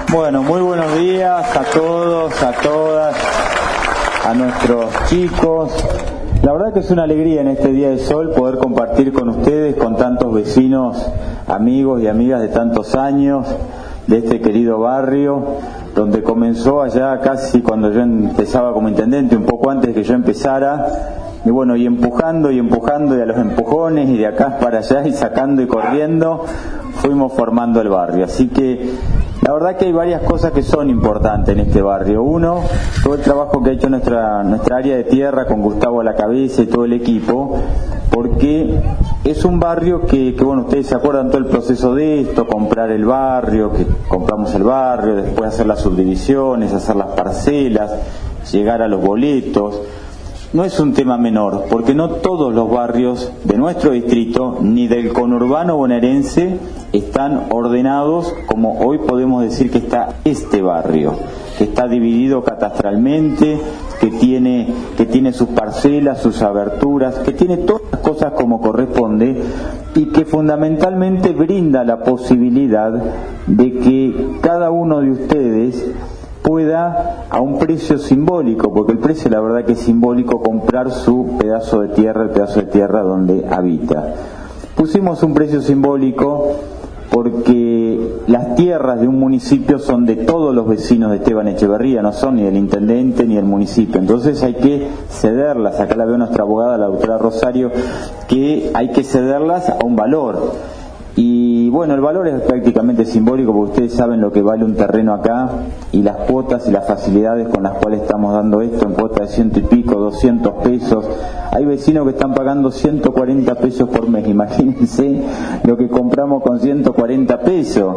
Bueno, muy buenos días a todos, a todas, a nuestros chicos. La verdad que es una alegría en este día de sol poder compartir con ustedes, con tantos vecinos, amigos y amigas de tantos años, de este querido barrio, donde comenzó allá casi cuando yo empezaba como intendente, un poco antes de que yo empezara, y bueno, y empujando, y a los empujones, y de acá para allá, y sacando y corriendo, fuimos formando el barrio. Así que la verdad que hay varias cosas que son importantes en este barrio. Uno, todo el trabajo que ha hecho nuestra área de tierra con Gustavo a la cabeza y todo el equipo, porque es un barrio que bueno, ustedes se acuerdan todo el proceso de esto, comprar el barrio, que compramos el barrio, después hacer las subdivisiones, hacer las parcelas, llegar a los boletos. No es un tema menor, porque no todos los barrios de nuestro distrito, ni del conurbano bonaerense, están ordenados como hoy podemos decir que está este barrio, que está dividido catastralmente, que tiene sus parcelas, sus aberturas, que tiene todas las cosas como corresponde y que fundamentalmente brinda la posibilidad de que cada uno de ustedes pueda, a un precio simbólico, porque el precio la verdad que es simbólico, comprar su pedazo de tierra, el pedazo de tierra donde habita. Pusimos un precio simbólico porque las tierras de un municipio son de todos los vecinos de Esteban Echeverría, no son ni del intendente ni del municipio, entonces hay que cederlas. Acá la veo nuestra abogada, la doctora Rosario, que hay que cederlas a un valor. Y bueno, el valor es prácticamente simbólico, porque ustedes saben lo que vale un terreno acá y las cuotas y las facilidades con las cuales estamos dando esto, en cuotas de 100 y pico, 200 pesos. Hay vecinos que están pagando 140 pesos por mes. Imagínense lo que compramos con 140 pesos.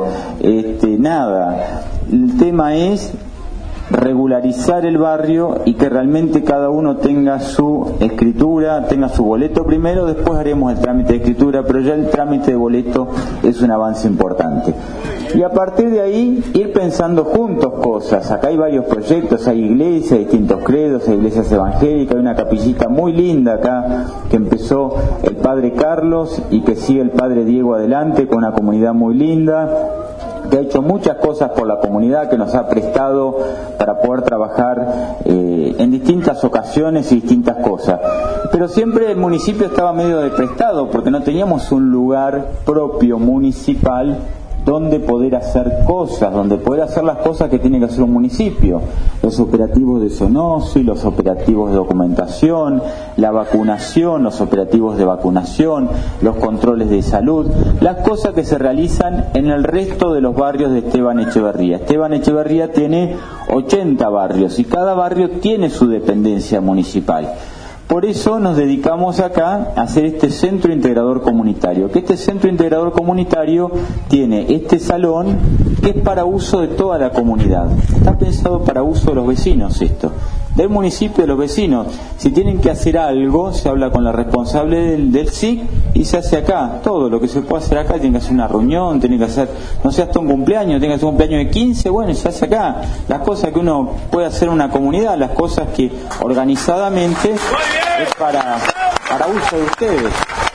Nada. El tema es regularizar el barrio y que realmente cada uno tenga su escritura, tenga su boleto primero, después haremos el trámite de escritura, pero ya el trámite de boleto es un avance importante. Y a partir de ahí ir pensando juntos cosas. Acá hay varios proyectos, hay iglesias, distintos credos, hay iglesias evangélicas, hay una capillita muy linda acá que empezó el padre Carlos y que sigue el padre Diego adelante con una comunidad muy linda, que ha hecho muchas cosas por la comunidad, que nos ha prestado para poder trabajar en distintas ocasiones y distintas cosas. Pero siempre el municipio estaba medio de prestado, porque no teníamos un lugar propio municipal donde poder hacer cosas, donde poder hacer las cosas que tiene que hacer un municipio. Los operativos de zoonosis, los operativos de documentación, la vacunación, los operativos de vacunación, los controles de salud, las cosas que se realizan en el resto de los barrios de Esteban Echeverría. Esteban Echeverría tiene 80 barrios y cada barrio tiene su dependencia municipal. Por eso nos dedicamos acá a hacer este centro integrador comunitario, que este centro integrador comunitario tiene este salón que es para uso de toda la comunidad. Está pensado para uso de los vecinos esto, del municipio, de los vecinos. Si tienen que hacer algo, se habla con la responsable del SIC y se hace acá. Todo lo que se puede hacer acá, tienen que hacer una reunión, tienen que hacer, no sé, hasta un cumpleaños, tienen que hacer un cumpleaños de 15, bueno, se hace acá. Las cosas que uno puede hacer en una comunidad, las cosas que organizadamente es para uso de ustedes.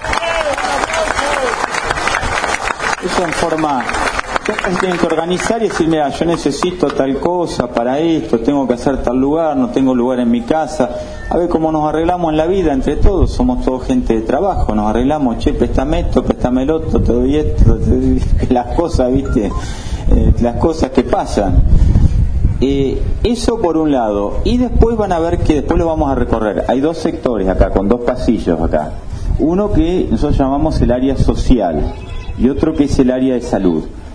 Eso en forma... Ustedes tienen que organizar y decir, mira, yo necesito tal cosa para esto, tengo que hacer tal lugar, no tengo lugar en mi casa. A ver cómo nos arreglamos en la vida entre todos, somos todos gente de trabajo, nos arreglamos, che, préstame esto, préstame el otro, te doy esto, las cosas, viste, las cosas que pasan. Eso por un lado, y después van a ver que después lo vamos a recorrer. Hay dos sectores acá, con dos pasillos acá. Uno que nosotros llamamos el área social y otro que es el área de salud.